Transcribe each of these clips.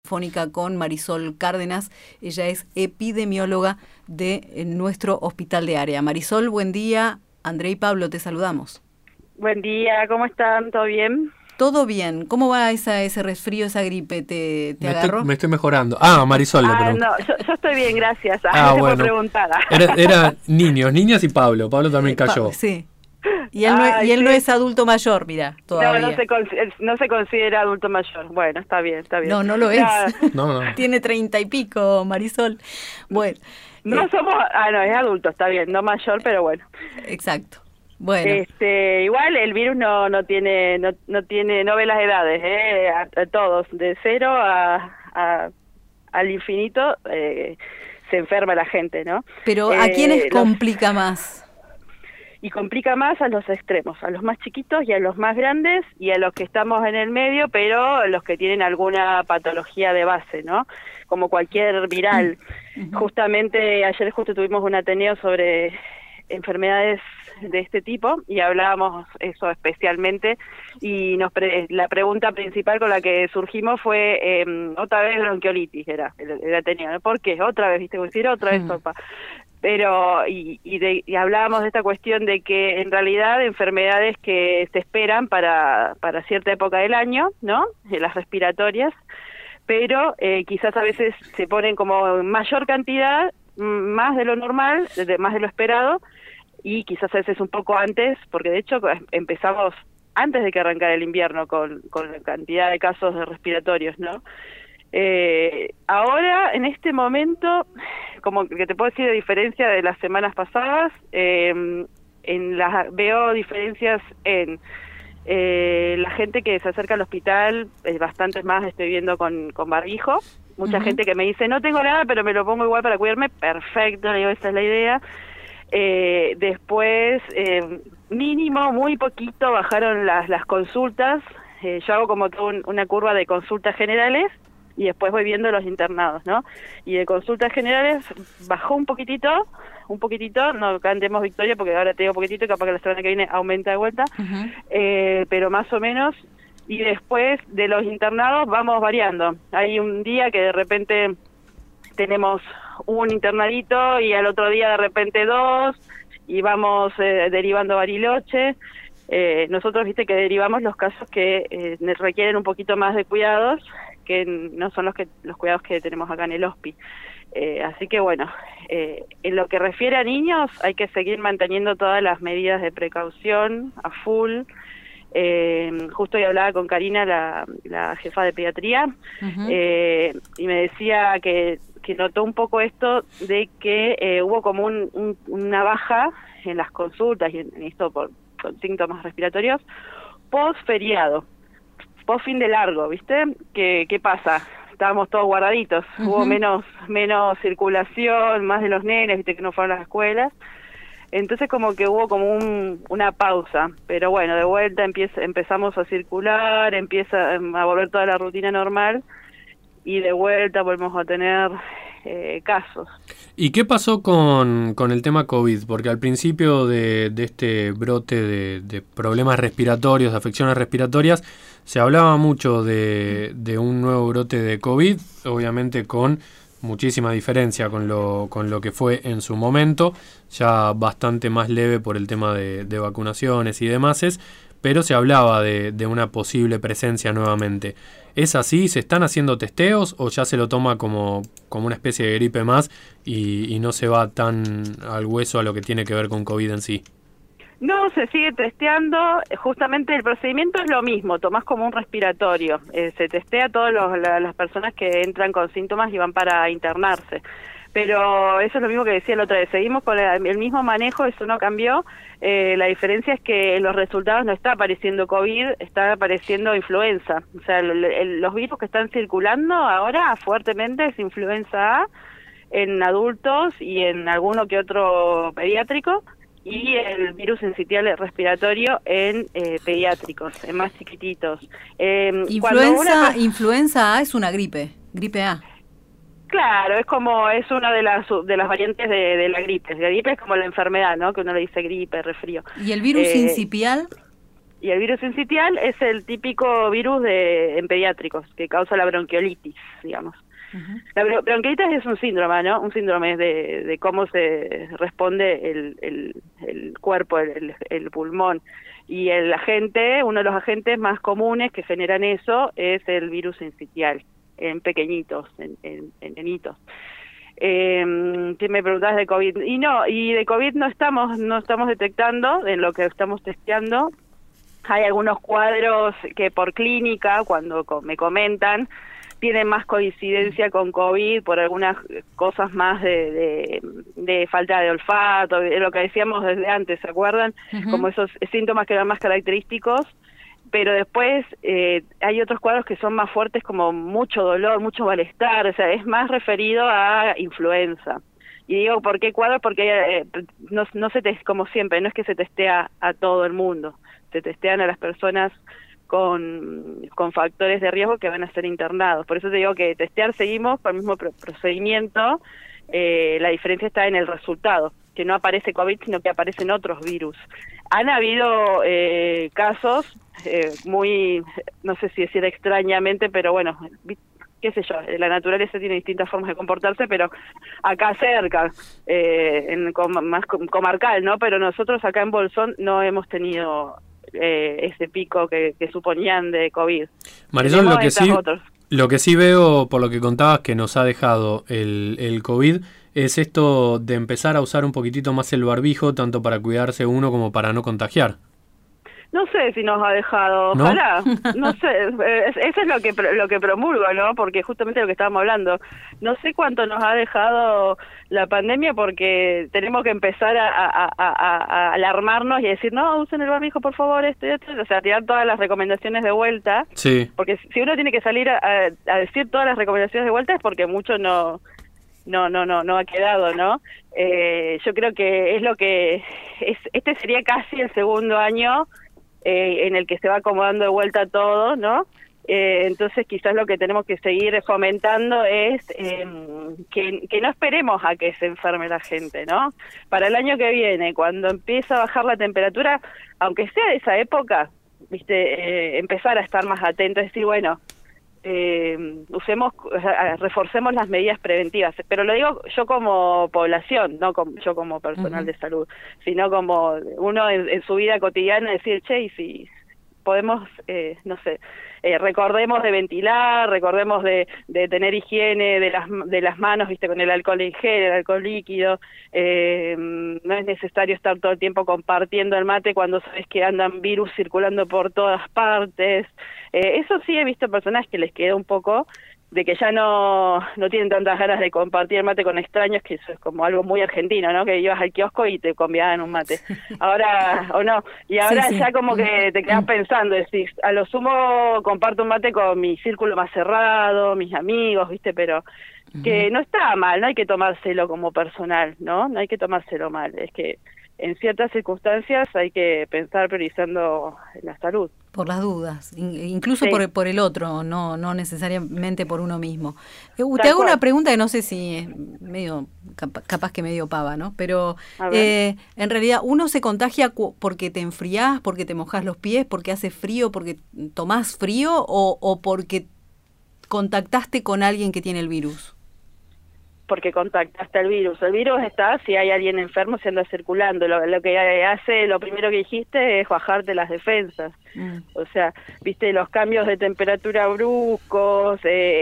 telefónica con Marisol Cárdenas. Ella es epidemióloga de nuestro hospital de área. Marisol, buen día. André y Pablo, te saludamos. Buen día, ¿cómo están? ¿Todo bien? Todo bien. ¿Cómo va ese resfrío, esa gripe? ¿Te agarró? Me estoy mejorando. Marisol le pregunto. No, yo estoy bien, gracias. No te puedo preguntar. Era niñas y Pablo. Pablo también cayó. Sí. Y él no es adulto mayor, mira, todavía. No se considera adulto mayor. Bueno, está bien. No lo es. No. Tiene 30 y pico, Marisol. Bueno. No, es adulto, está bien. No mayor, pero bueno. Exacto. Bueno. Igual el virus no ve las edades, a todos, de 0 al infinito se enferma la gente, ¿no? Pero ¿a quiénes complica más? Y complica más a los extremos, a los más chiquitos y a los más grandes y a los que estamos en el medio, pero los que tienen alguna patología de base, ¿no? Como cualquier viral. Justamente ayer tuvimos un ateneo sobre enfermedades de este tipo y hablábamos eso especialmente y la pregunta principal con la que surgimos fue otra vez bronquiolitis era el ateneo, ¿no? ¿Por qué? Otra vez, ¿viste? Decir otra vez sopa. Pero y hablábamos de esta cuestión de que en realidad enfermedades que se esperan para cierta época del año, ¿no? Las respiratorias, pero quizás a veces se ponen como mayor cantidad, más de lo normal, más de lo esperado, y quizás a veces un poco antes, porque de hecho empezamos antes de que arrancara el invierno con la cantidad de casos de respiratorios, ¿no? Ahora, en este momento, como que te puedo decir de diferencia de las semanas pasadas, veo diferencias en la gente que se acerca al hospital, bastantes más estoy viendo con barbijo, mucha gente que me dice, no tengo nada, pero me lo pongo igual para cuidarme, perfecto, le digo, esa es la idea. Después, mínimo, muy poquito bajaron las consultas, yo hago como toda una curva de consultas generales, y después voy viendo los internados, ¿no? Y de consultas generales bajó un poquitito, no cantemos victoria porque ahora te digo poquitito y capaz que la semana que viene aumenta de vuelta, pero más o menos, y después de los internados vamos variando. Hay un día que de repente tenemos un internadito y al otro día de repente 2, y vamos derivando Bariloche. Nosotros, viste, que derivamos los casos que requieren un poquito más de cuidados, que no son los cuidados que tenemos acá en el hospi. Así que bueno, en lo que refiere a niños hay que seguir manteniendo todas las medidas de precaución a full. Justo hoy hablaba con Karina, la jefa de pediatría, y me decía que notó un poco esto de que hubo como una baja en las consultas y en esto con síntomas respiratorios post feriado, post fin de largo, ¿viste? ¿Qué pasa? Estábamos todos guardaditos, hubo menos circulación, más de los nenes, ¿viste? Que no fueron a las escuelas, entonces como que hubo como una pausa, pero bueno, de vuelta empezamos a circular, empieza a volver toda la rutina normal y de vuelta volvemos a tener casos. ¿Y qué pasó con el tema COVID? Porque al principio de este brote de problemas respiratorios, de afecciones respiratorias, se hablaba mucho de un nuevo brote de COVID, obviamente con muchísima diferencia con lo que fue en su momento, ya bastante más leve por el tema de vacunaciones y demás, pero se hablaba de una posible presencia nuevamente. ¿Es así? ¿Se están haciendo testeos o ya se lo toma como una especie de gripe más y no se va tan al hueso a lo que tiene que ver con COVID en sí? No, se sigue testeando, justamente el procedimiento es lo mismo, tomás como un respiratorio, se testea a todas las personas que entran con síntomas y van para internarse. Pero eso es lo mismo que decía la otra vez, seguimos con el mismo manejo, eso no cambió, la diferencia es que en los resultados no está apareciendo COVID, está apareciendo influenza, o sea, los virus que están circulando ahora fuertemente es influenza A en adultos y en alguno que otro pediátrico, y el virus sincitial respiratorio en pediátricos, en más chiquititos. Influenza A es una gripe A. Claro, es una de las variantes de la gripe. La gripe es como la enfermedad, ¿no? Que uno le dice gripe, resfrío. ¿Y el virus incipial? Y el virus sincitial es el típico virus en pediátricos que causa la bronquiolitis, digamos. La bronquiolitis es un síndrome, ¿no? Un síndrome de cómo se responde el cuerpo, el pulmón. Y el agente, uno de los agentes más comunes que generan eso es el virus sincitial, en pequeñitos, en nenitos. ¿Qué me preguntás de COVID? Y de COVID no estamos detectando, en lo que estamos testeando. Hay algunos cuadros que por clínica, cuando me comentan, tienen más coincidencia con COVID por algunas cosas más de falta de olfato, lo que decíamos desde antes, ¿se acuerdan? Como esos síntomas que eran más característicos, pero después hay otros cuadros que son más fuertes, como mucho dolor, mucho malestar, o sea, es más referido a influenza. Y digo, ¿por qué cuadros? Porque no se como siempre, no es que se testea a todo el mundo, se testean a las personas con factores de riesgo que van a ser internados. Por eso te digo que testear seguimos con el mismo procedimiento, la diferencia está en el resultado, que no aparece COVID, sino que aparecen otros virus. Han habido casos muy, no sé si decir extrañamente, pero bueno, qué sé yo, la naturaleza tiene distintas formas de comportarse, pero acá cerca, más comarcal, ¿no? Pero nosotros acá en Bolsón no hemos tenido ese pico que suponían de COVID. Marisol, lo que sí veo, por lo que contabas, que nos ha dejado el COVID, es esto de empezar a usar un poquitito más el barbijo, tanto para cuidarse uno como para no contagiar. No sé si nos ha dejado, ¿no? Ojalá, no sé, eso es lo que promulgo, ¿no? Porque justamente lo que estábamos hablando, no sé cuánto nos ha dejado la pandemia, porque tenemos que empezar a alarmarnos y decir, no, usen el barbijo, por favor, esto y esto, o sea, tirar todas las recomendaciones de vuelta, sí. Porque si uno tiene que salir a decir todas las recomendaciones de vuelta es porque mucho no ha quedado, ¿no? Yo creo que es lo que este sería casi el segundo año en el que se va acomodando de vuelta todo, ¿no? Entonces quizás lo que tenemos que seguir fomentando es que no esperemos a que se enferme la gente, ¿no? Para el año que viene, cuando empieza a bajar la temperatura, aunque sea de esa época, ¿viste? Empezar a estar más atentos, decir, bueno, reforcemos las medidas preventivas, pero lo digo yo como población, no yo como personal de salud, sino como uno en su vida cotidiana, decir, che, y si podemos, no sé, recordemos de ventilar, recordemos de tener higiene de las manos, viste, con el alcohol en gel, el alcohol líquido, no es necesario estar todo el tiempo compartiendo el mate cuando sabes que andan virus circulando por todas partes. Eso sí he visto personas que les queda un poco de que ya no tienen tantas ganas de compartir el mate con extraños, que eso es como algo muy argentino, ¿no? Que ibas al kiosco y te convidaban un mate. Ahora, o no, y ahora sí. Ya como que te quedas pensando, decís, a lo sumo comparto un mate con mi círculo más cerrado, mis amigos, ¿viste? Pero que no está mal, no hay que tomárselo como personal, ¿no? No hay que tomárselo mal, es que en ciertas circunstancias hay que pensar priorizando la salud. Por las dudas, incluso sí. por el otro, no necesariamente por uno mismo. Te hago una pregunta que no sé si es medio, capaz que medio pava, ¿no? Pero en realidad uno se contagia porque te enfriás, porque te mojás los pies, porque hace frío, porque tomás frío o porque contactaste con alguien que tiene el virus. Porque contactaste el virus. El virus está si hay alguien enfermo, se anda circulando. Lo que hace, lo primero que dijiste, es bajarte las defensas. O sea, viste, los cambios de temperatura bruscos,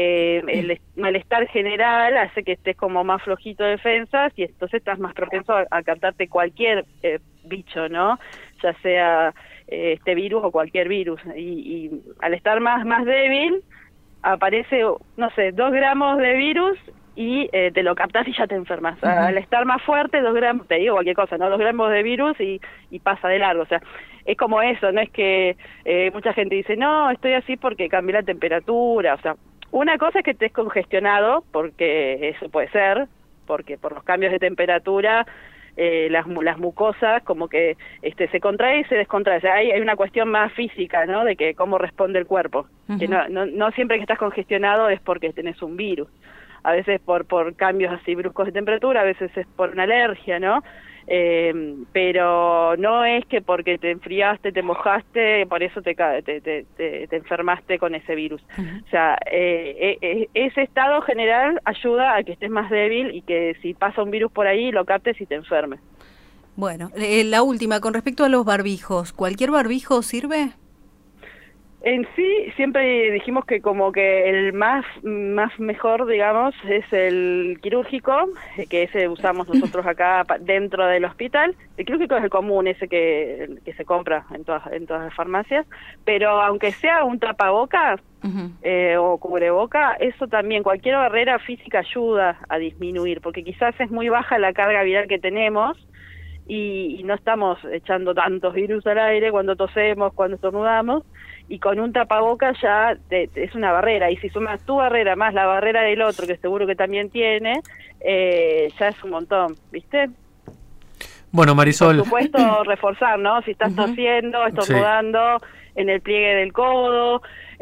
el malestar general hace que estés como más flojito de defensas y entonces estás más propenso a captarte cualquier bicho, ¿no? Ya sea este virus o cualquier virus. Y al estar más débil, aparece, no sé, 2 gramos de virus y te lo captás y ya te enfermas. Al estar más fuerte, 2 gramos, te digo cualquier cosa, ¿no? 2 gramos de virus y pasa de largo. O sea, es como eso, no es que mucha gente dice, no, estoy así porque cambié la temperatura. O sea, una cosa es que estés congestionado, porque eso puede ser, porque por los cambios de temperatura las mucosas como que se contrae y se descontrae. O sea, hay una cuestión más física, ¿no? De que cómo responde el cuerpo. Que no siempre que estás congestionado es porque tenés un virus. A veces por cambios así bruscos de temperatura, a veces es por una alergia, ¿no? Pero no es que porque te enfriaste, te mojaste, por eso te enfermaste con ese virus. O sea, ese estado general ayuda a que estés más débil y que si pasa un virus por ahí lo captes y te enfermes. Bueno, la última, con respecto a los barbijos, ¿cualquier barbijo sirve? En sí, siempre dijimos que como que el más mejor, digamos, es el quirúrgico, que ese usamos nosotros acá dentro del hospital. El quirúrgico es el común, ese que se compra en todas las farmacias, pero aunque sea un tapabocas o cubreboca, eso también, cualquier barrera física ayuda a disminuir, porque quizás es muy baja la carga viral que tenemos, y no estamos echando tantos virus al aire cuando tosemos, cuando estornudamos, y con un tapabocas ya es una barrera, y si sumas tu barrera más la barrera del otro, que seguro que también tiene, ya es un montón, ¿viste? Bueno, Marisol. Por supuesto, reforzar, ¿no? Si estás tosiendo, estornudando, en el pliegue del codo,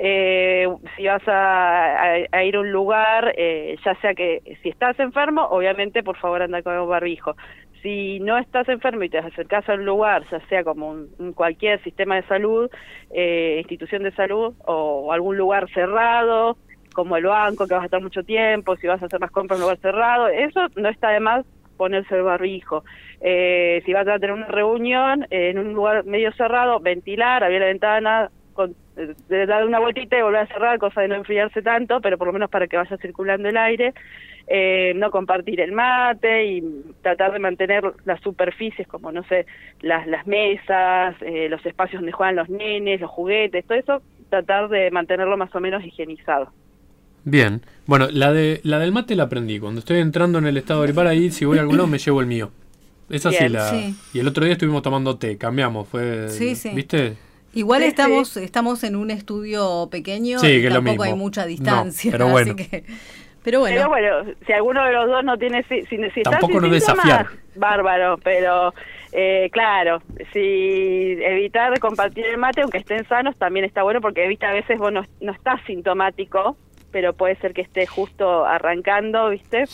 si vas a ir a un lugar, ya sea que si estás enfermo, obviamente, por favor, anda con un barbijo. Si no estás enfermo y te acercás a un lugar, ya sea como un cualquier sistema de salud, institución de salud, o algún lugar cerrado, como el banco, que vas a estar mucho tiempo, si vas a hacer las compras en un lugar cerrado, eso no está de más ponerse el barbijo. Si vas a tener una reunión en un lugar medio cerrado, ventilar, abrir la ventana, dar una vueltita y volver a cerrar, cosa de no enfriarse tanto, pero por lo menos para que vaya circulando el aire. No compartir el mate y tratar de mantener las superficies como, no sé, las mesas, los espacios donde juegan los nenes, los juguetes, todo eso, tratar de mantenerlo más o menos higienizado. Bien, bueno, la del mate la aprendí. Cuando estoy entrando en el estado gripal ahí, si voy a algún lado me llevo el mío. Esa sí. Y el otro día estuvimos tomando té, cambiamos, ¿viste? Igual estamos en un estudio pequeño y tampoco hay mucha distancia. No, pero bueno. Así que, pero bueno, si alguno de los dos no tiene, si tampoco nos desafiar. Bárbaro, pero claro, si evitar compartir el mate, aunque estén sanos, también está bueno, porque evita a veces vos no estás sintomático, pero puede ser que esté justo arrancando, ¿viste?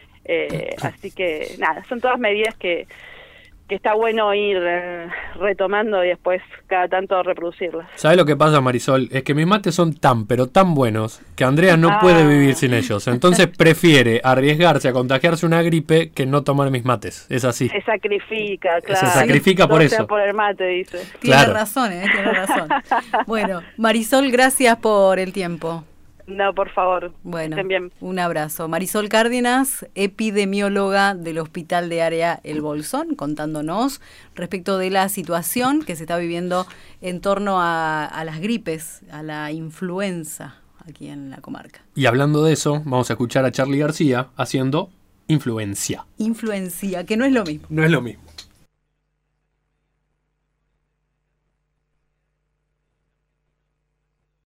Así que nada, son todas medidas que está bueno ir retomando y después cada tanto reproducirlas. ¿Sabes lo que pasa, Marisol? Es que mis mates son pero tan buenos que Andrea no puede vivir sin ellos. Entonces prefiere arriesgarse a contagiarse una gripe que no tomar mis mates. Es así. Se sacrifica, claro. Se sacrifica por eso. Por el mate, dice. Tiene razón, tiene razón. Bueno, Marisol, gracias por el tiempo. No, por favor. Bueno, estén bien. Un abrazo. Marisol Cárdenas, epidemióloga del Hospital de Área El Bolsón, contándonos respecto de la situación que se está viviendo en torno a las gripes, a la influenza aquí en la comarca. Y hablando de eso, vamos a escuchar a Charly García haciendo Influencia. Influencia, que no es lo mismo. No es lo mismo.